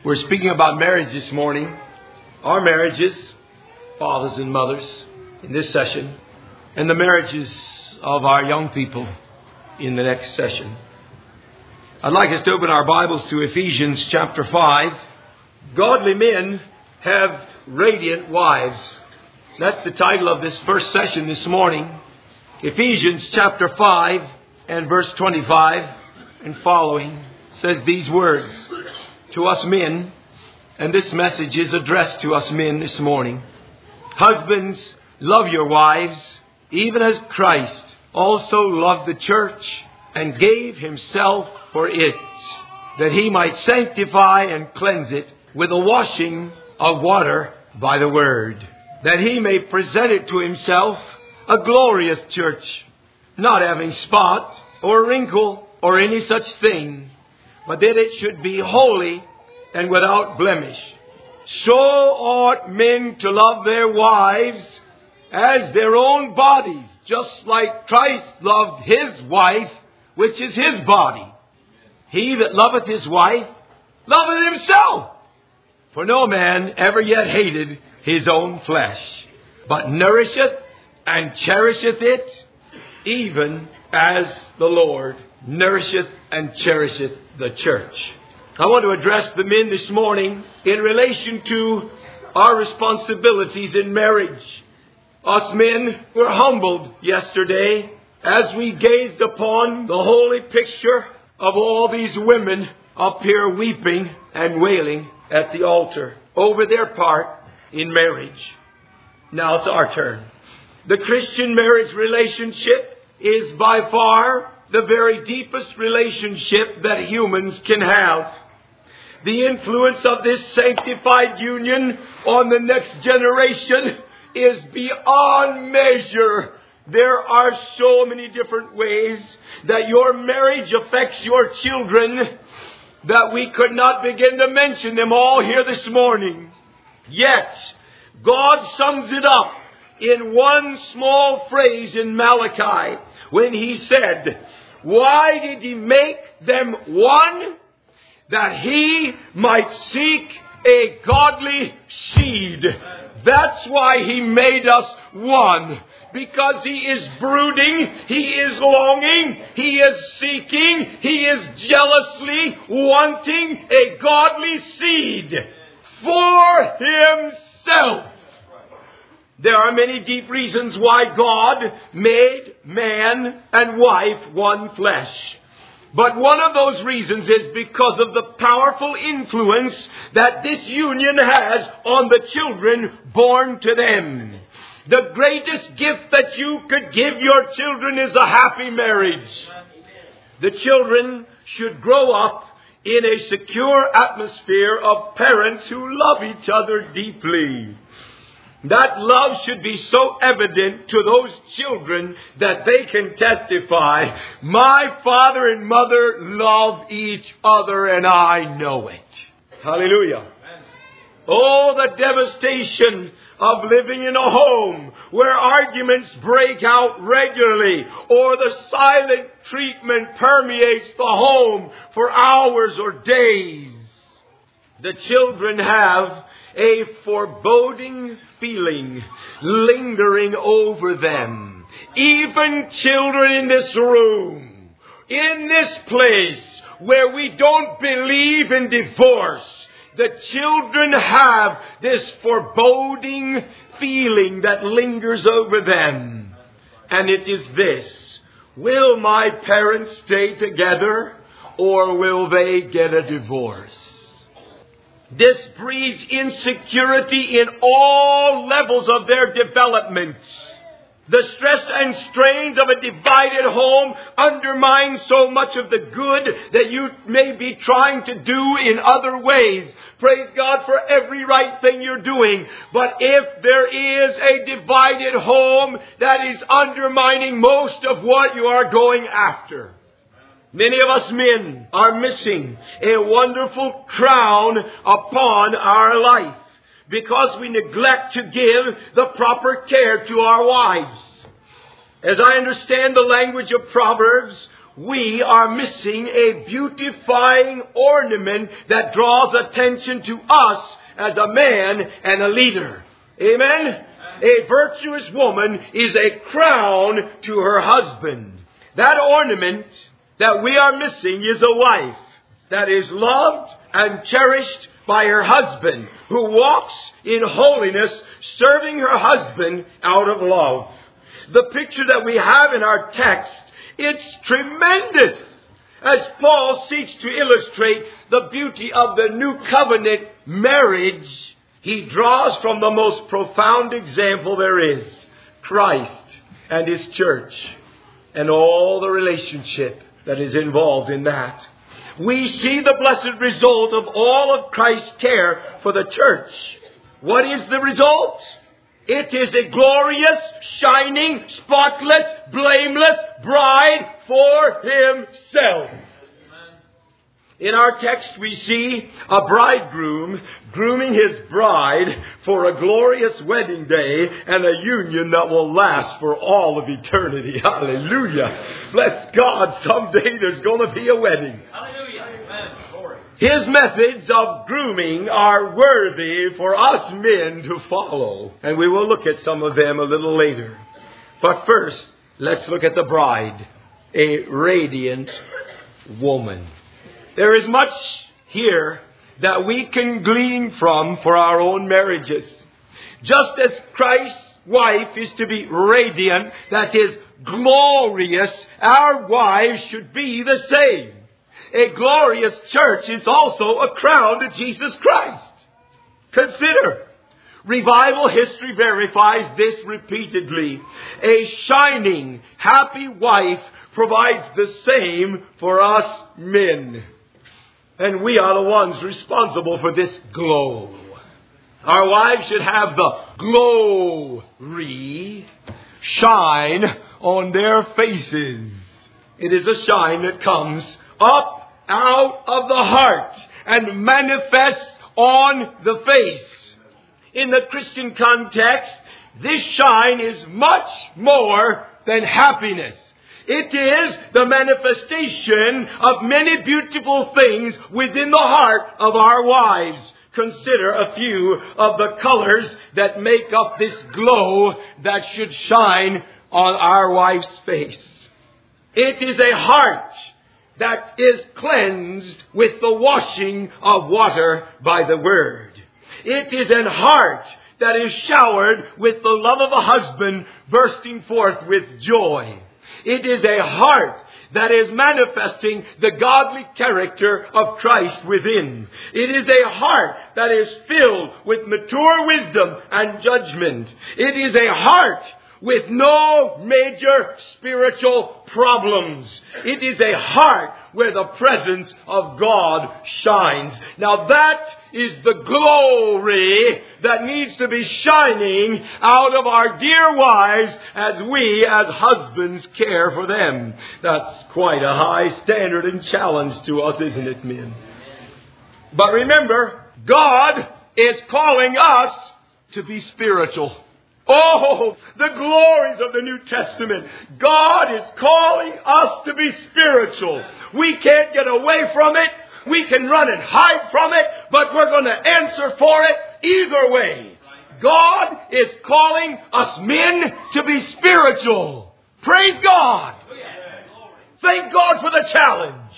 We're speaking about marriage this morning. Our marriages, fathers and mothers, in this session, and the marriages of our young people in the next session. I'd like us to open our Bibles to Ephesians chapter 5. Godly men have radiant wives. That's the title of this first session this morning. Ephesians chapter 5 and verse 25 and following says these words to us men, and this message is addressed to us men this morning. Husbands, love your wives, even as Christ also loved the church and gave himself for it, that he might sanctify and cleanse it with the washing of water by the word, that he may present it to himself a glorious church, not having spot or wrinkle or any such thing, but that it should be holy and without blemish. So ought men to love their wives as their own bodies, just like Christ loved his wife, which is his body. He that loveth his wife loveth himself. For no man ever yet hated his own flesh, but nourisheth and cherisheth it, even as the Lord nourisheth and cherisheth the church. I want to address the men this morning in relation to our responsibilities in marriage. Us men were humbled yesterday as we gazed upon the holy picture of all these women up here weeping and wailing at the altar over their part in marriage. Now it's our turn. The Christian marriage relationship is by far the very deepest relationship that humans can have. The influence of this sanctified union on the next generation is beyond measure. There are so many different ways that your marriage affects your children that we could not begin to mention them all here this morning. Yet, God sums it up in one small phrase in Malachi when he said, "Why did he make them one? That he might seek a godly seed." That's why he made us one. Because he is brooding, he is longing, he is seeking, he is jealously wanting a godly seed for himself. There are many deep reasons why God made man and wife one flesh. But one of those reasons is because of the powerful influence that this union has on the children born to them. The greatest gift that you could give your children is a happy marriage. The children should grow up in a secure atmosphere of parents who love each other deeply. That love should be so evident to those children that they can testify, "My father and mother love each other and I know it." Hallelujah. Oh, the devastation of living in a home where arguments break out regularly, or the silent treatment permeates the home for hours or days. The children have a foreboding feeling lingering over them. Even children in this room, in this place where we don't believe in divorce, the children have this foreboding feeling that lingers over them. And it is this: will my parents stay together, or will they get a divorce? This breeds insecurity in all levels of their development. The stress and strains of a divided home undermine so much of the good that you may be trying to do in other ways. Praise God for every right thing you're doing. But if there is a divided home, that is undermining most of what you are going after. Many of us men are missing a wonderful crown upon our life because we neglect to give the proper care to our wives. As I understand the language of Proverbs, we are missing a beautifying ornament that draws attention to us as a man and a leader. Amen? A virtuous woman is a crown to her husband. That ornament that we are missing is a wife that is loved and cherished by her husband, who walks in holiness, serving her husband out of love. The picture that we have in our text, it's tremendous, as Paul seeks to illustrate the beauty of the new covenant marriage. He draws from the most profound example there is, Christ and His church, and all the relationship that is involved in that. We see the blessed result of all of Christ's care for the church. What is the result? It is a glorious, shining, spotless, blameless bride for Himself. In our text we see a bridegroom grooming his bride for a glorious wedding day and a union that will last for all of eternity. Hallelujah. Bless God, someday there's going to be a wedding. Hallelujah. Amen. His methods of grooming are worthy for us men to follow. And we will look at some of them a little later. But first, let's look at the bride, a radiant woman. There is much here that we can glean from for our own marriages. Just as Christ's wife is to be radiant, that is glorious, our wives should be the same. A glorious church is also a crown to Jesus Christ. Consider. Revival history verifies this repeatedly. A shining, happy wife provides the same for us men. And we are the ones responsible for this glow. Our wives should have the glory shine on their faces. It is a shine that comes up out of the heart and manifests on the face. In the Christian context, this shine is much more than happiness. It is the manifestation of many beautiful things within the heart of our wives. Consider a few of the colors that make up this glow that should shine on our wife's face. It is a heart that is cleansed with the washing of water by the Word. It is an heart that is showered with the love of a husband bursting forth with joy. It is a heart that is manifesting the godly character of Christ within. It is a heart that is filled with mature wisdom and judgment. It is a heart with no major spiritual problems. It is a heart where the presence of God shines. Now that is the glory that needs to be shining out of our dear wives as we as husbands care for them. That's quite a high standard and challenge to us, isn't it, men? But remember, God is calling us to be spiritual. Oh, the glories of the New Testament. God is calling us to be spiritual. We can't get away from it. We can run and hide from it, but we're going to answer for it either way. God is calling us men to be spiritual. Praise God. Thank God for the challenge.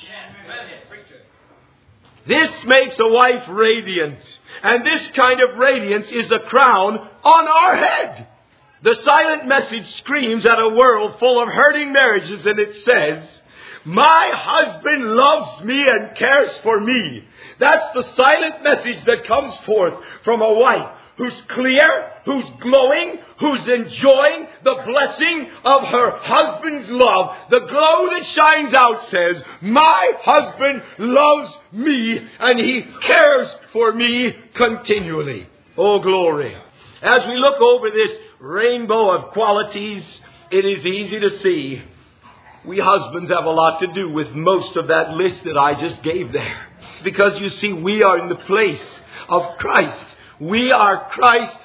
This makes a wife radiant. And this kind of radiance is a crown on our head. The silent message screams at a world full of hurting marriages, and it says, "My husband loves me and cares for me." That's the silent message that comes forth from a wife who's clear, who's glowing, who's enjoying the blessing of her husband's love. The glow that shines out says, "My husband loves me and he cares for me continually." Oh, glory. As we look over this rainbow of qualities, it is easy to see we husbands have a lot to do with most of that list that I just gave there. Because you see, we are in the place of Christ. We are Christ's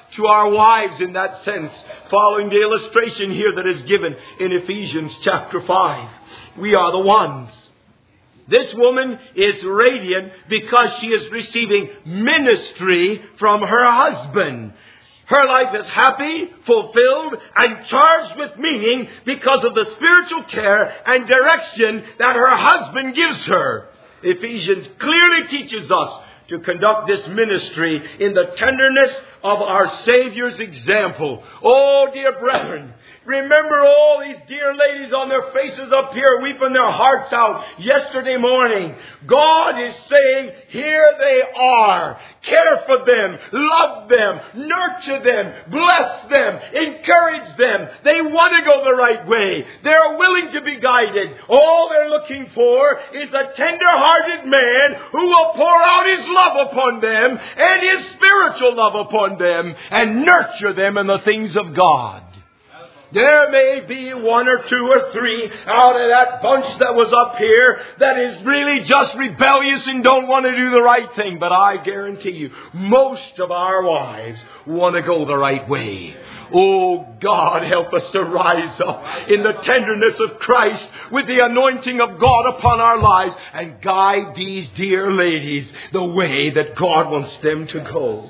to our wives in that sense, following the illustration here that is given in Ephesians chapter 5. We are the ones. This woman is radiant because she is receiving ministry from her husband. Her life is happy, fulfilled, and charged with meaning because of the spiritual care and direction that her husband gives her. Ephesians clearly teaches us to conduct this ministry in the tenderness of our Savior's example. Oh, dear brethren, remember all these dear ladies on their faces up here weeping their hearts out yesterday morning. God is saying, here they are. Care for them, love them, nurture them, bless them, encourage them. They want to go the right way. They're willing to be guided. All they're looking for is a tender-hearted man who will pour out his love upon them and his spiritual love upon them and nurture them in the things of God. There may be one or two or three out of that bunch that was up here that is really just rebellious and don't want to do the right thing. But I guarantee you, most of our wives want to go the right way. Oh, God, help us to rise up in the tenderness of Christ with the anointing of God upon our lives and guide these dear ladies the way that God wants them to go.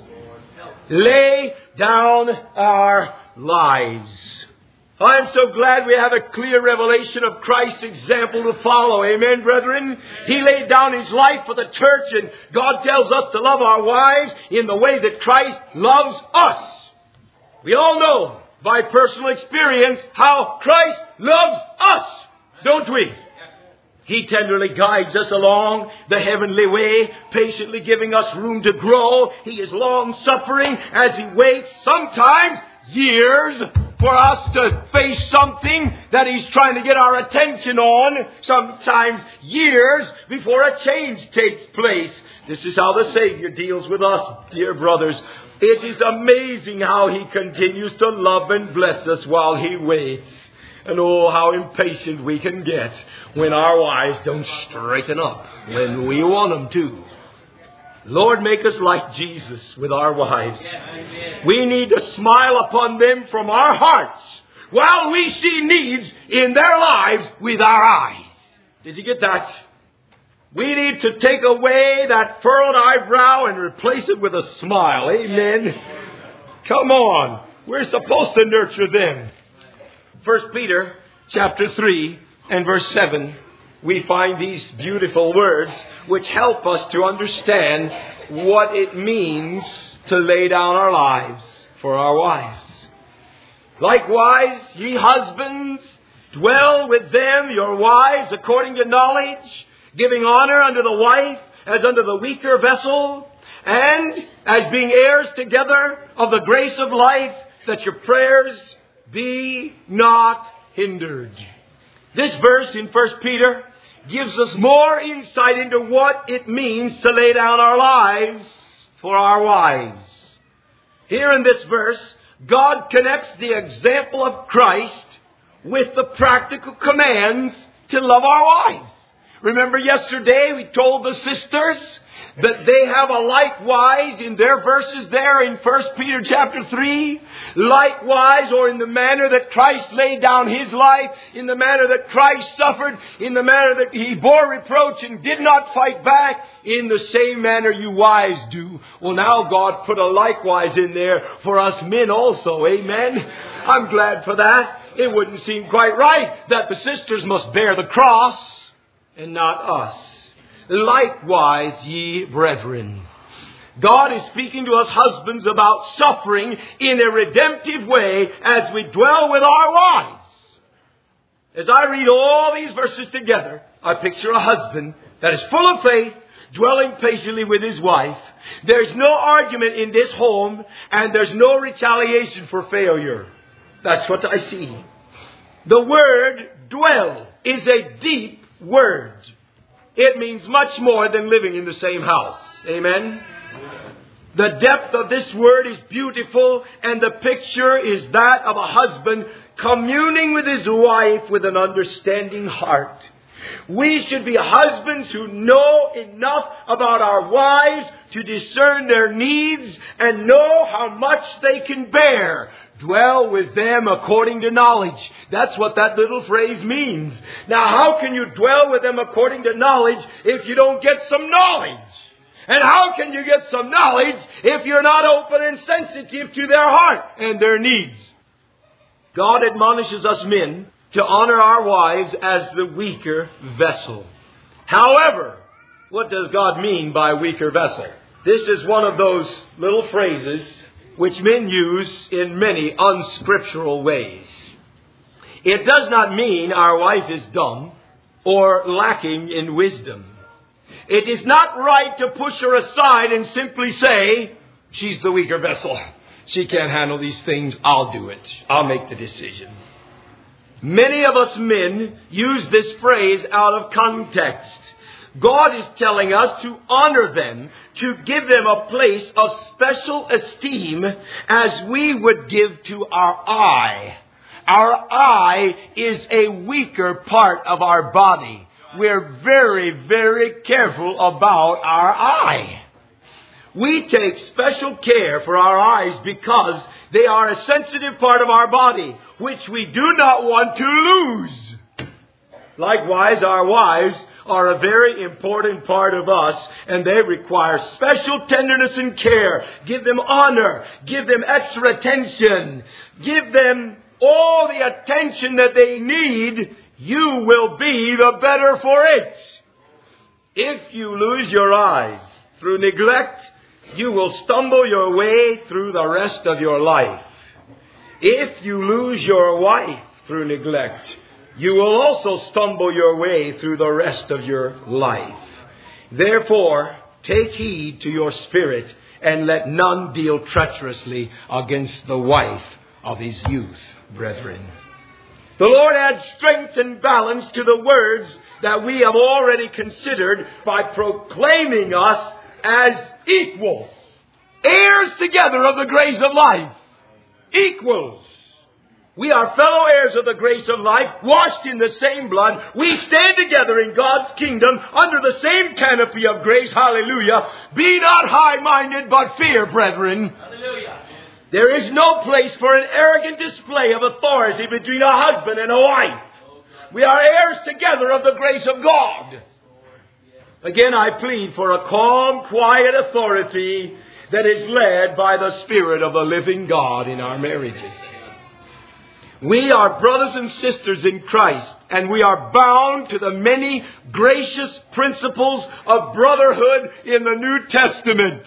Lay down our lives. I'm so glad we have a clear revelation of Christ's example to follow. Amen, brethren? He laid down His life for the church, and God tells us to love our wives in the way that Christ loves us. We all know by personal experience how Christ loves us, don't we? He tenderly guides us along the heavenly way, patiently giving us room to grow. He is long-suffering as He waits, sometimes years, for us to face something that He's trying to get our attention on, sometimes years before a change takes place. This is how the Savior deals with us, dear brothers. It is amazing how He continues to love and bless us while He waits. And oh, how impatient we can get when our wives don't straighten up when we want them to. Lord, make us like Jesus with our wives. We need to smile upon them from our hearts while we see needs in their lives with our eyes. Did you get that? We need to take away that furrowed eyebrow and replace it with a smile. Amen. Come on. We're supposed to nurture them. 1 Peter chapter 3 and verse 7. We find these beautiful words which help us to understand what it means to lay down our lives for our wives. Likewise, ye husbands, dwell with them, your wives, according to knowledge, giving honor unto the wife as unto the weaker vessel, and as being heirs together of the grace of life, that your prayers be not hindered. This verse in 1 Peter gives us more insight into what it means to lay down our lives for our wives. Here in this verse, God connects the example of Christ with the practical commands to love our wives. Remember yesterday we told the sisters that they have a likewise in their verses there in 1 Peter chapter 3. Likewise, or in the manner that Christ laid down His life, in the manner that Christ suffered, in the manner that He bore reproach and did not fight back, in the same manner you wives do. Well, now God put a likewise in there for us men also. Amen. I'm glad for that. It wouldn't seem quite right that the sisters must bear the cross and not us. Likewise, ye brethren. God is speaking to us husbands about suffering in a redemptive way as we dwell with our wives. As I read all these verses together, I picture a husband that is full of faith, dwelling patiently with his wife. There's no argument in this home, and there's no retaliation for failure. That's what I see. The word dwell is a deep word. It means much more than living in the same house. Amen? The depth of this word is beautiful, and the picture is that of a husband communing with his wife with an understanding heart. We should be husbands who know enough about our wives to discern their needs and know how much they can bear. Dwell with them according to knowledge. That's what that little phrase means. Now, how can you dwell with them according to knowledge if you don't get some knowledge? And how can you get some knowledge if you're not open and sensitive to their heart and their needs? God admonishes us men to honor our wives as the weaker vessel. However, what does God mean by weaker vessel? This is one of those little phrases which men use in many unscriptural ways. It does not mean our wife is dumb or lacking in wisdom. It is not right to push her aside and simply say, she's the weaker vessel. She can't handle these things. I'll do it. I'll make the decision. Many of us men use this phrase out of context. God is telling us to honor them, to give them a place of special esteem as we would give to our eye. Our eye is a weaker part of our body. We're very, very careful about our eye. We take special care for our eyes because they are a sensitive part of our body, which we do not want to lose. Likewise, our wives are a very important part of us, and they require special tenderness and care. Give them honor. Give them extra attention. Give them all the attention that they need. You will be the better for it. If you lose your eyes through neglect, you will stumble your way through the rest of your life. If you lose your wife through neglect, you will also stumble your way through the rest of your life. Therefore, take heed to your spirit, and let none deal treacherously against the wife of his youth, brethren. The Lord adds strength and balance to the words that we have already considered by proclaiming us as equals, heirs together of the grace of life. Equals. We are fellow heirs of the grace of life, washed in the same blood. We stand together in God's kingdom under the same canopy of grace. Hallelujah. Be not high-minded, but fear, brethren. Hallelujah. There is no place for an arrogant display of authority between a husband and a wife. We are heirs together of the grace of God. Again, I plead for a calm, quiet authority that is led by the Spirit of the living God in our marriages. We are brothers and sisters in Christ, and we are bound to the many gracious principles of brotherhood in the New Testament.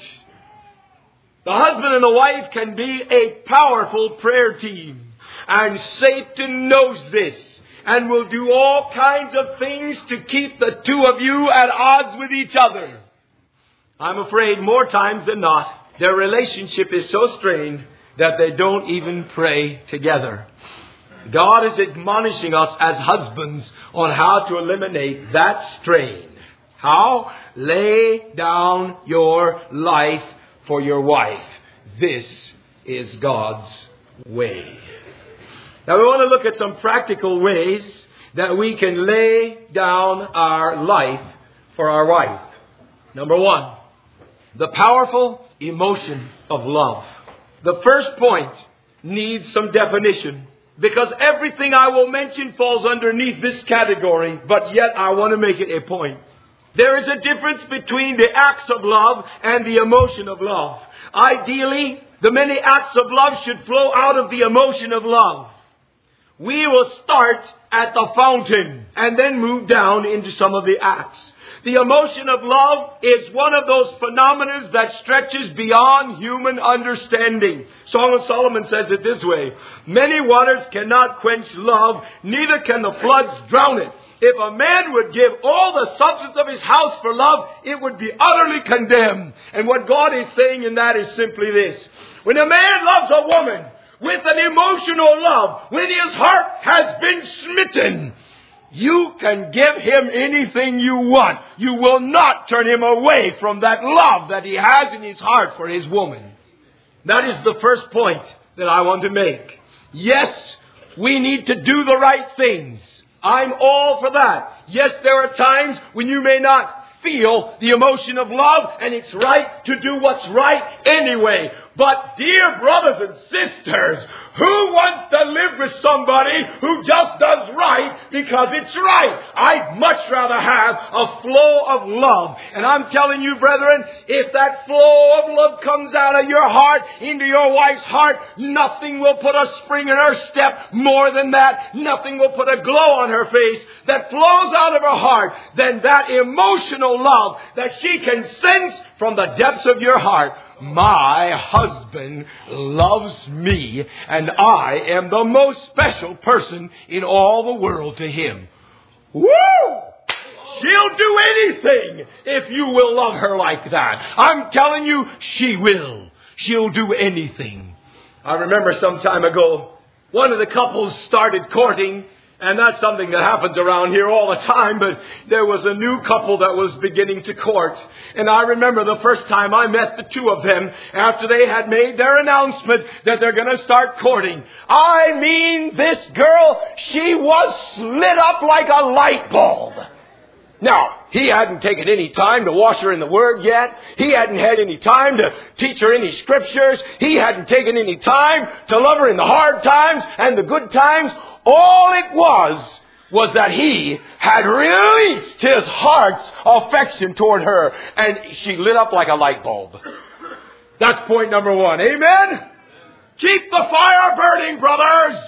The husband and the wife can be a powerful prayer team, and Satan knows this and will do all kinds of things to keep the two of you at odds with each other. I'm afraid more times than not, their relationship is so strained that they don't even pray together. God is admonishing us as husbands on how to eliminate that strain. How? Lay down your life for your wife. This is God's way. Now we want to look at some practical ways that we can lay down our life for our wife. Number one, the powerful emotion of love. The first point needs some definition, because everything I will mention falls underneath this category, but yet I want to make it a point. There is a difference between the acts of love and the emotion of love. Ideally, the many acts of love should flow out of the emotion of love. We will start at the fountain and then move down into some of the acts. The emotion of love is one of those phenomena that stretches beyond human understanding. Song of Solomon says it this way: many waters cannot quench love, neither can the floods drown it. If a man would give all the substance of his house for love, it would be utterly condemned. And what God is saying in that is simply this: when a man loves a woman with an emotional love, when his heart has been smitten, you can give him anything you want. You will not turn him away from that love that he has in his heart for his woman. That is the first point that I want to make. Yes, we need to do the right things. I'm all for that. Yes, there are times when you may not feel the emotion of love, and it's right to do what's right anyway. But dear brothers and sisters, who wants to live with somebody who just does right because it's right? I'd much rather have a flow of love. And I'm telling you, brethren, if that flow of love comes out of your heart into your wife's heart, nothing will put a spring in her step more than that. Nothing will put a glow on her face that flows out of her heart than that emotional love that she can sense from the depths of your heart. My husband loves me, and I am the most special person in all the world to him. Woo! She'll do anything if you will love her like that. I'm telling you, she will. She'll do anything. I remember some time ago, one of the couples started courting. And that's something that happens around here all the time, but there was a new couple that was beginning to court. And I remember the first time I met the two of them after they had made their announcement that they're going to start courting. I mean, this girl, she was lit up like a light bulb. Now, he hadn't taken any time to wash her in the Word yet. He hadn't had any time to teach her any scriptures. He hadn't taken any time to love her in the hard times and the good times. All it was that he had released his heart's affection toward her, and she lit up like a light bulb. That's point number one. Amen? Keep the fire burning, brothers.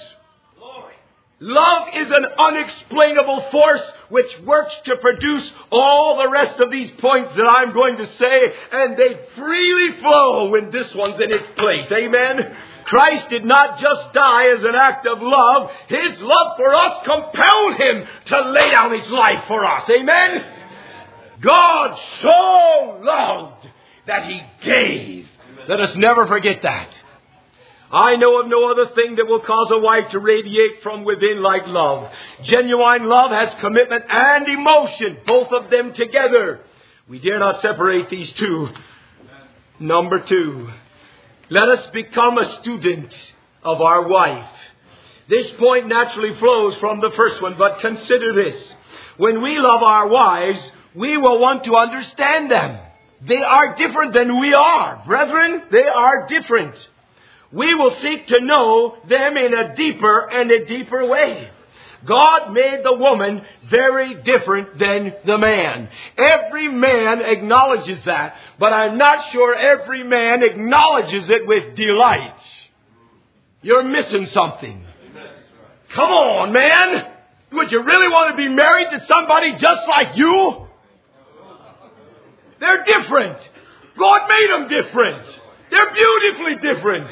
Love is an unexplainable force which works to produce all the rest of these points that I'm going to say, and they freely flow when this one's in its place. Amen? Christ did not just die as an act of love. His love for us compelled him to lay down his life for us. Amen? God so loved that he gave. Let us never forget that. I know of no other thing that will cause a wife to radiate from within like love. Genuine love has commitment and emotion, both of them together. We dare not separate these two. Number two, let us become a student of our wife. This point naturally flows from the first one, but consider this. When we love our wives, we will want to understand them. They are different than we are. Brethren, they are different. We will seek to know them in a deeper way. God made the woman very different than the man. Every man acknowledges that, but I'm not sure every man acknowledges it with delight. You're missing something. Come on, man. Would you really want to be married to somebody just like you? They're different. God made them different. They're beautifully different.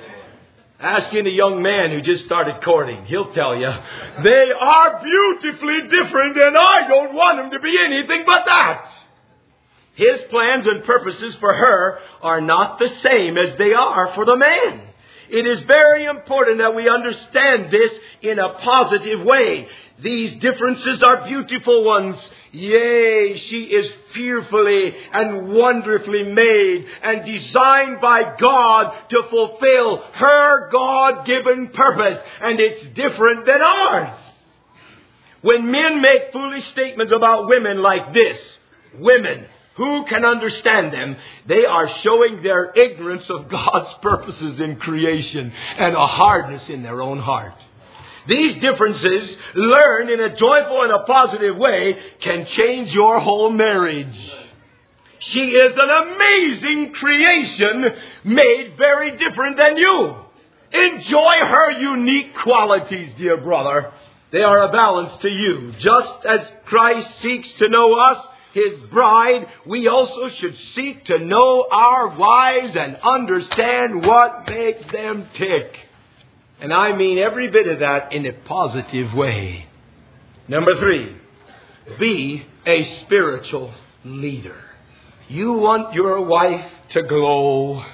Ask any young man who just started courting. He'll tell you, they are beautifully different, and I don't want them to be anything but that. His plans and purposes for her are not the same as they are for the man. It is very important that we understand this in a positive way. These differences are beautiful ones. Yea, she is fearfully and wonderfully made and designed by God to fulfill her God-given purpose. And it's different than ours. When men make foolish statements about women like this, women, who can understand them? They are showing their ignorance of God's purposes in creation and a hardness in their own heart. These differences, learned in a joyful and a positive way, can change your whole marriage. She is an amazing creation made very different than you. Enjoy her unique qualities, dear brother. They are a balance to you. Just as Christ seeks to know us, His bride, we also should seek to know our wives and understand what makes them tick. And I mean every bit of that in a positive way. Number 3, be a spiritual leader. You want your wife to glow.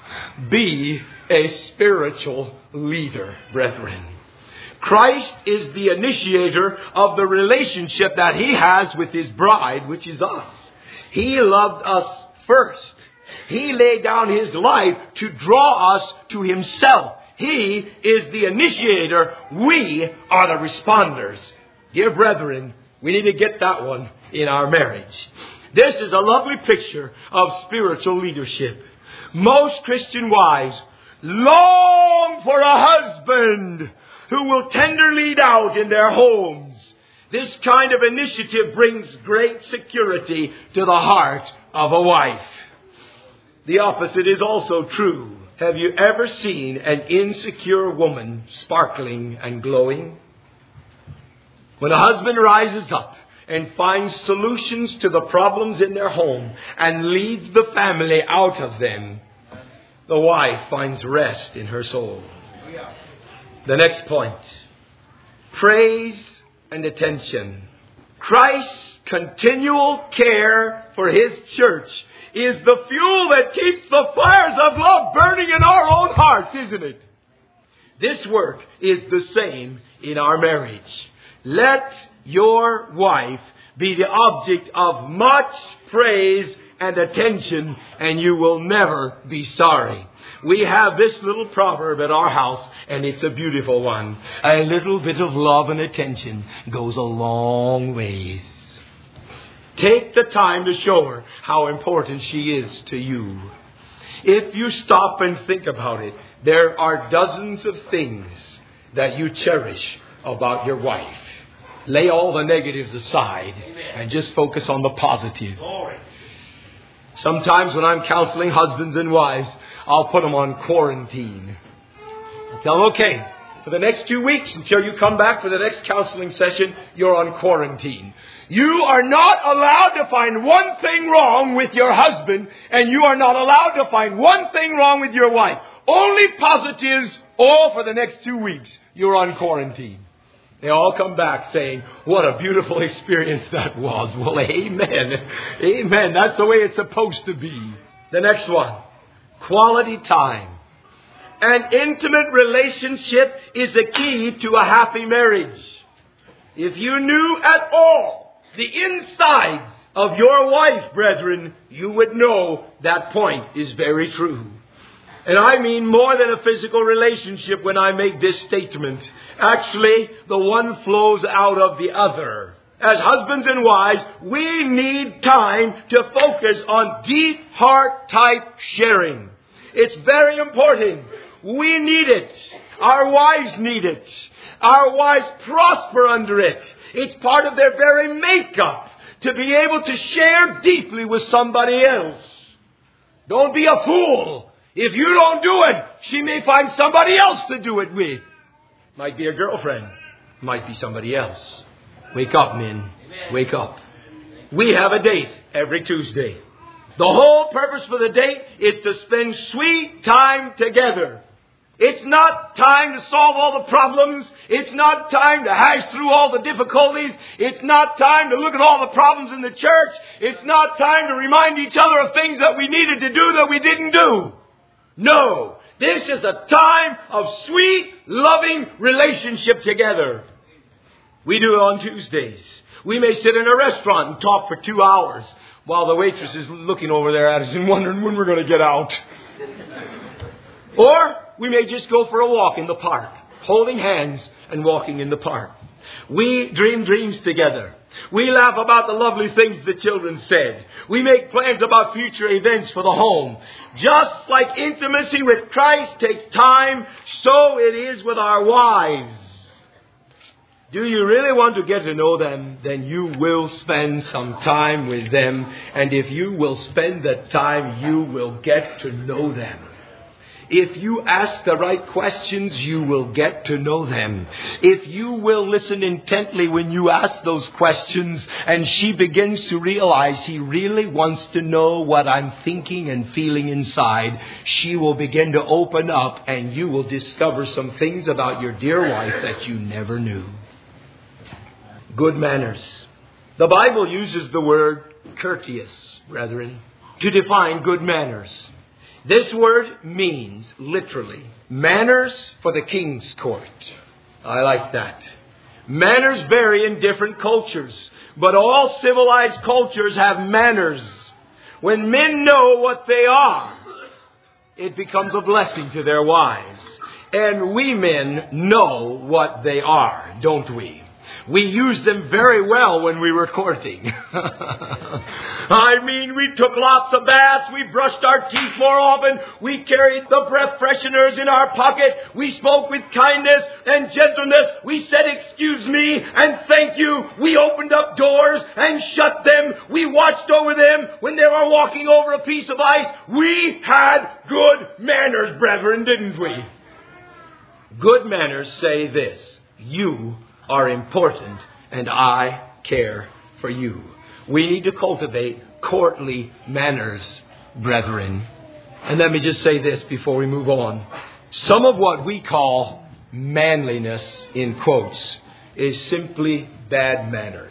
Be a spiritual leader, brethren. Christ is the initiator of the relationship that He has with His bride, which is us. He loved us first. He laid down His life to draw us to Himself. He is the initiator. We are the responders. Dear brethren, we need to get that one in our marriage. This is a lovely picture of spiritual leadership. Most Christian wives long for a husband who will tenderly lead out in their homes. This kind of initiative brings great security to the heart of a wife. The opposite is also true. Have you ever seen an insecure woman sparkling and glowing? When a husband rises up and finds solutions to the problems in their home and leads the family out of them, the wife finds rest in her soul. The next point. Praise and attention. Christ's continual care for His church is the fuel that keeps the fires of love burning in our own hearts, isn't it? This work is the same in our marriage. Let your wife be the object of much praise and attention, and you will never be sorry. We have this little proverb at our house, and it's a beautiful one. A little bit of love and attention goes a long ways. Take the time to show her how important she is to you. If you stop and think about it, there are dozens of things that you cherish about your wife. Lay all the negatives aside and just focus on the positives. Sometimes when I'm counseling husbands and wives, I'll put them on quarantine. I'll tell them, okay, for the next 2 weeks until you come back for the next counseling session, you're on quarantine. You are not allowed to find one thing wrong with your husband, and you are not allowed to find one thing wrong with your wife. Only positives, all for the next 2 weeks. You're on quarantine. They all come back saying, what a beautiful experience that was. Well, amen. Amen. That's the way it's supposed to be. The next one. Quality time. An intimate relationship is the key to a happy marriage. If you knew at all the insides of your wife, brethren, you would know that point is very true. And I mean more than a physical relationship when I make this statement. Actually, the one flows out of the other. As husbands and wives, we need time to focus on deep heart type sharing. It's very important. We need it. Our wives need it. Our wives prosper under it. It's part of their very makeup to be able to share deeply with somebody else. Don't be a fool. If you don't do it, she may find somebody else to do it with. Might be a girlfriend. Might be somebody else. Wake up, men. Wake up. We have a date every Tuesday. The whole purpose for the date is to spend sweet time together. It's not time to solve all the problems. It's not time to hash through all the difficulties. It's not time to look at all the problems in the church. It's not time to remind each other of things that we needed to do that we didn't do. No, this is a time of sweet, loving relationship together. We do it on Tuesdays. We may sit in a restaurant and talk for 2 hours while the waitress is looking over there at us and wondering when we're going to get out. Or we may just go for a walk in the park, holding hands and walking in the park. We dream dreams together. We laugh about the lovely things the children said. We make plans about future events for the home. Just like intimacy with Christ takes time, so it is with our wives. Do you really want to get to know them? Then you will spend some time with them. And if you will spend that time, you will get to know them. If you ask the right questions, you will get to know them. If you will listen intently when you ask those questions and she begins to realize he really wants to know what I'm thinking and feeling inside, she will begin to open up and you will discover some things about your dear wife that you never knew. Good manners. The Bible uses the word courteous, brethren, to define good manners. This word means, literally, manners for the king's court. I like that. Manners vary in different cultures, but all civilized cultures have manners. When men know what they are, it becomes a blessing to their wives. And we men know what they are, don't we? We used them very well when we were courting. I mean, we took lots of baths. We brushed our teeth more often. We carried the breath fresheners in our pocket. We spoke with kindness and gentleness. We said, excuse me and thank you. We opened up doors and shut them. We watched over them when they were walking over a piece of ice. We had good manners, brethren, didn't we? Good manners say this: you are important and I care for you. We need to cultivate courtly manners, brethren. And let me just say this before we move on. Some of what we call manliness, in quotes, is simply bad manners.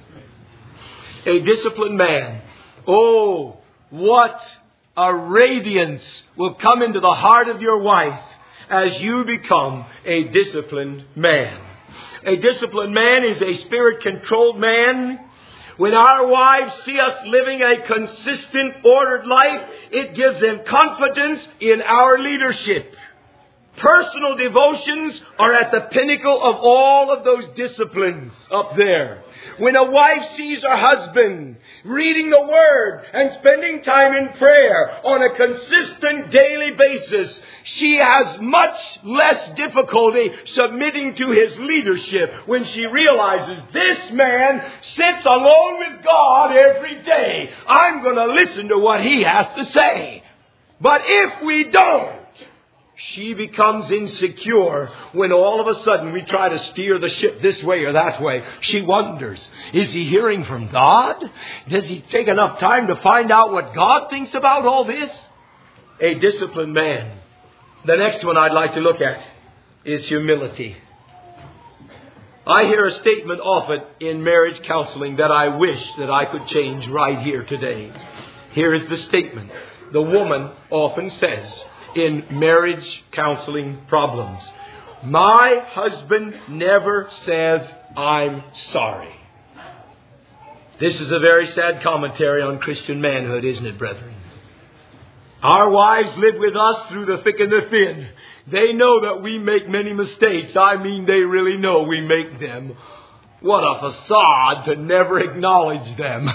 A disciplined man, oh, what a radiance will come into the heart of your wife as you become a disciplined man. A disciplined man is a spirit-controlled man. When our wives see us living a consistent, ordered life, it gives them confidence in our leadership. Personal devotions are at the pinnacle of all of those disciplines up there. When a wife sees her husband reading the Word and spending time in prayer on a consistent daily basis, she has much less difficulty submitting to his leadership when she realizes this man sits alone with God every day. I'm going to listen to what he has to say. But if we don't, she becomes insecure when all of a sudden we try to steer the ship this way or that way. She wonders, is he hearing from God? Does he take enough time to find out what God thinks about all this? A disciplined man. The next one I'd like to look at is humility. I hear a statement often in marriage counseling that I wish that I could change right here today. Here is the statement. The woman often says in marriage counseling problems, my husband never says I'm sorry. This is a very sad commentary on Christian manhood, isn't it, brethren? Our wives live with us through the thick and the thin. They know that we make many mistakes. I mean, they really know we make them. What a facade to never acknowledge them.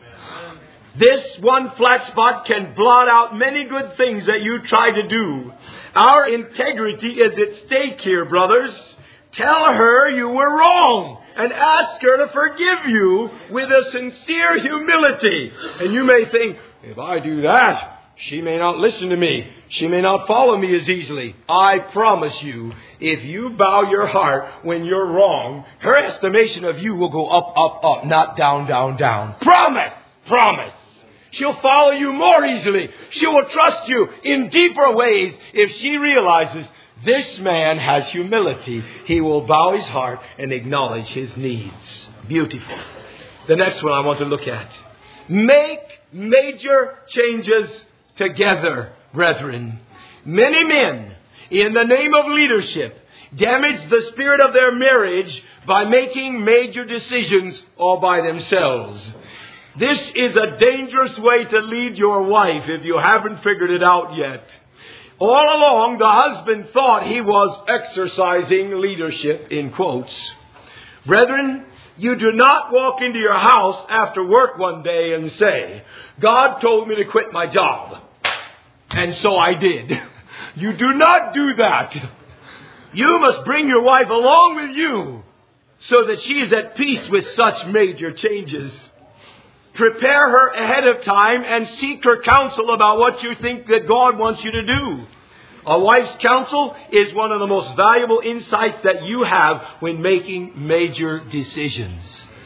This one flat spot can blot out many good things that you try to do. Our integrity is at stake here, brothers. Tell her you were wrong and ask her to forgive you with a sincere humility. And you may think, if I do that, she may not listen to me. She may not follow me as easily. I promise you, if you bow your heart when you're wrong, her estimation of you will go up, up, up, not down, down, down. Promise! Promise! She'll follow you more easily. She will trust you in deeper ways if she realizes this man has humility. He will bow his heart and acknowledge his needs. Beautiful. The next one I want to look at. Make major changes together, brethren. Many men, in the name of leadership, damage the spirit of their marriage by making major decisions all by themselves. This is a dangerous way to lead your wife if you haven't figured it out yet. All along, the husband thought he was exercising leadership, in quotes. Brethren, you do not walk into your house after work one day and say, God told me to quit my job, and so I did. You do not do that. You must bring your wife along with you so that she is at peace with such major changes. Prepare her ahead of time and seek her counsel about what you think that God wants you to do. A wife's counsel is one of the most valuable insights that you have when making major decisions.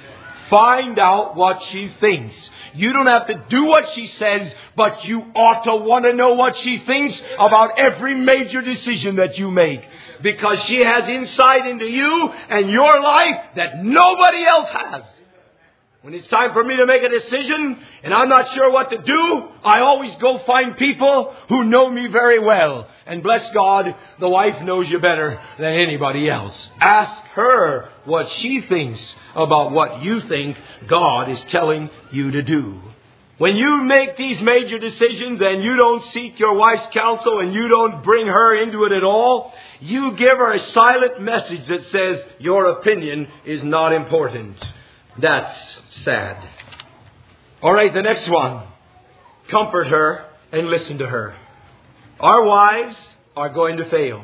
Find out what she thinks. You don't have to do what she says, but you ought to want to know what she thinks about every major decision that you make. Because she has insight into you and your life that nobody else has. When it's time for me to make a decision and I'm not sure what to do, I always go find people who know me very well. And bless God, the wife knows you better than anybody else. Ask her what she thinks about what you think God is telling you to do. When you make these major decisions and you don't seek your wife's counsel and you don't bring her into it at all, you give her a silent message that says your opinion is not important. That's sad. All right, the next one. Comfort her and listen to her. Our wives are going to fail.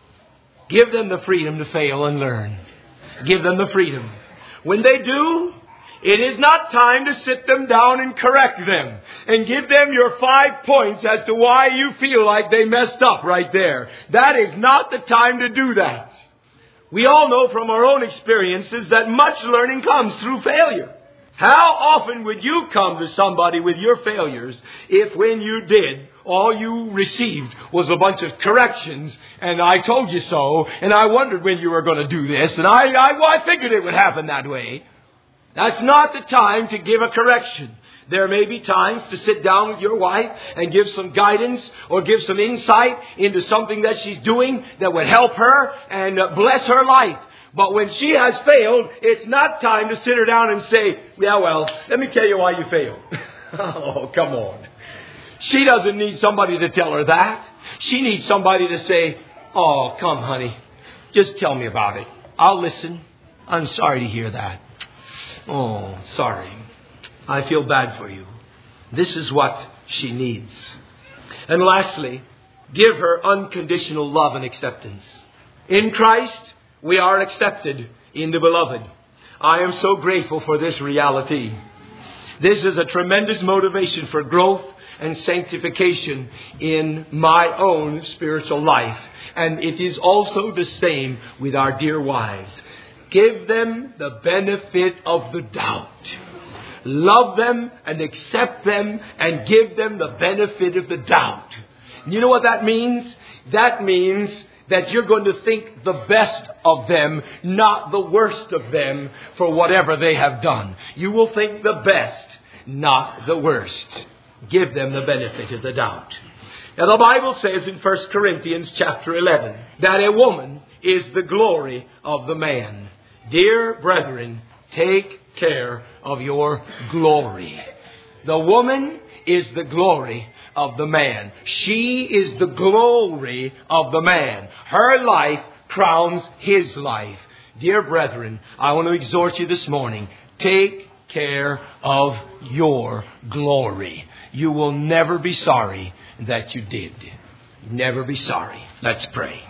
Give them the freedom to fail and learn. Give them the freedom. When they do, it is not time to sit them down and correct them and give them your 5 points as to why you feel like they messed up right there. That is not the time to do that. We all know from our own experiences that much learning comes through failure. How often would you come to somebody with your failures if when you did, all you received was a bunch of corrections and I told you so and I wondered when you were going to do this and I figured it would happen that way. That's not the time to give a correction. There may be times to sit down with your wife and give some guidance or give some insight into something that she's doing that would help her and bless her life. But when she has failed, it's not time to sit her down and say, yeah, well, let me tell you why you failed. Oh, come on. She doesn't need somebody to tell her that. She needs somebody to say, oh, come, honey, just tell me about it. I'll listen. I'm sorry to hear that. Oh, sorry. I feel bad for you. This is what she needs. And lastly, give her unconditional love and acceptance. In Christ, we are accepted in the Beloved. I am so grateful for this reality. This is a tremendous motivation for growth and sanctification in my own spiritual life. And it is also the same with our dear wives. Give them the benefit of the doubt. Love them and accept them and give them the benefit of the doubt. You know what that means? That means that you're going to think the best of them, not the worst of them for whatever they have done. You will think the best, not the worst. Give them the benefit of the doubt. Now the Bible says in 1 Corinthians chapter 11 that a woman is the glory of the man. Dear brethren, take care of your glory. The woman is the glory of the man. She is the glory of the man. Her life crowns his life. Dear brethren, I want to exhort you this morning. Take care of your glory. You will never be sorry that you did. Never be sorry. Let's pray.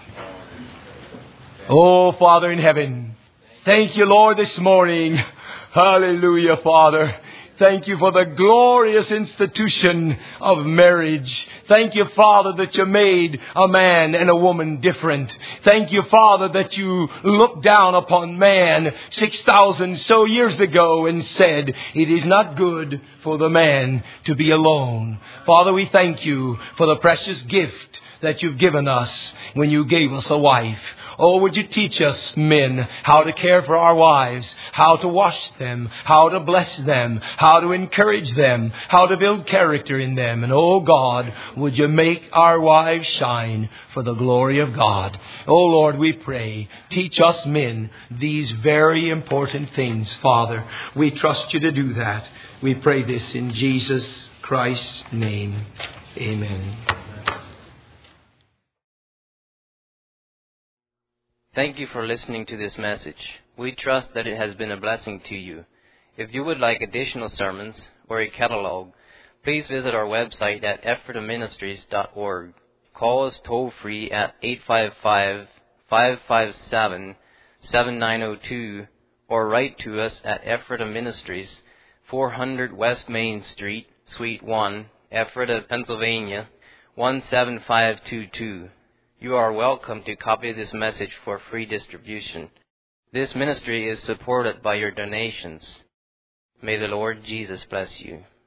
Oh, Father in heaven, thank you, Lord, this morning. Hallelujah, Father. Thank you for the glorious institution of marriage. Thank you, Father, that you made a man and a woman different. Thank you, Father, that you looked down upon man 6,000 so years ago and said, it is not good for the man to be alone. Father, we thank you for the precious gift that you've given us when you gave us a wife. Oh, would you teach us, men, how to care for our wives, how to wash them, how to bless them, how to encourage them, how to build character in them. And oh God, would you make our wives shine for the glory of God. Oh Lord, we pray, teach us men these very important things, Father. We trust you to do that. We pray this in Jesus Christ's name. Amen. Thank you for listening to this message. We trust that it has been a blessing to you. If you would like additional sermons or a catalog, please visit our website at ephrataministries.org. Call us toll-free at 855-557-7902 or write to us at Ephrata Ministries, 400 West Main Street, Suite 1, Ephrata, Pennsylvania, 17522. You are welcome to copy this message for free distribution. This ministry is supported by your donations. May the Lord Jesus bless you.